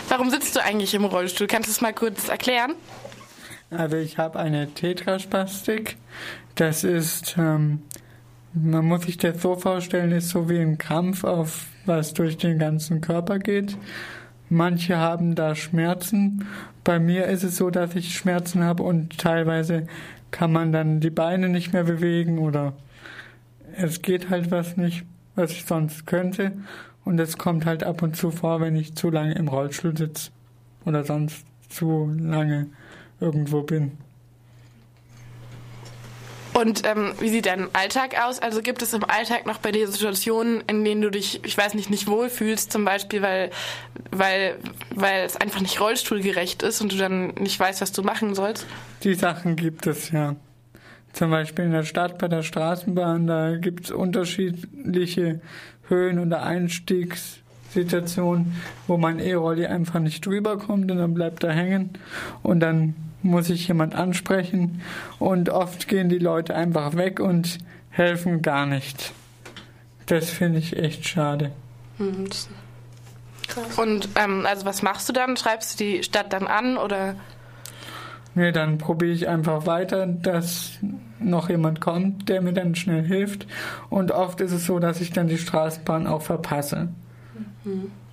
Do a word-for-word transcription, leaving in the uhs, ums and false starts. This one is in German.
Warum sitzt du eigentlich im Rollstuhl? Kannst du es mal kurz erklären? Also ich habe eine Tetraspastik. Das ist, ähm, man muss sich das so vorstellen, ist so wie ein Krampf, auf was durch den ganzen Körper geht. Manche haben da Schmerzen. Bei mir ist es so, dass ich Schmerzen habe und teilweise kann man dann die Beine nicht mehr bewegen oder es geht halt was nicht, was ich sonst könnte. Und es kommt halt ab und zu vor, wenn ich zu lange im Rollstuhl sitze oder sonst zu lange irgendwo bin. Und ähm, wie sieht dein Alltag aus? Also gibt es im Alltag noch bei dir Situationen, in denen du dich, ich weiß nicht, nicht wohlfühlst, zum Beispiel, weil, weil, weil es einfach nicht rollstuhlgerecht ist und du dann nicht weißt, was du machen sollst? Die Sachen gibt es, ja. Zum Beispiel in der Stadt bei der Straßenbahn, da gibt es unterschiedliche Höhen- oder Einstiegssituationen, wo mein E-Rolli einfach nicht drüber kommt und dann bleibt er hängen und dann muss ich jemand ansprechen und oft gehen die Leute einfach weg und helfen gar nicht. Das finde ich echt schade. Mhm. Krass. Und ähm, also was machst du dann? Schreibst du die Stadt dann an oder? Nee, dann probiere ich einfach weiter, dass noch jemand kommt, der mir dann schnell hilft. Und oft ist es so, dass ich dann die Straßenbahn auch verpasse. Mhm.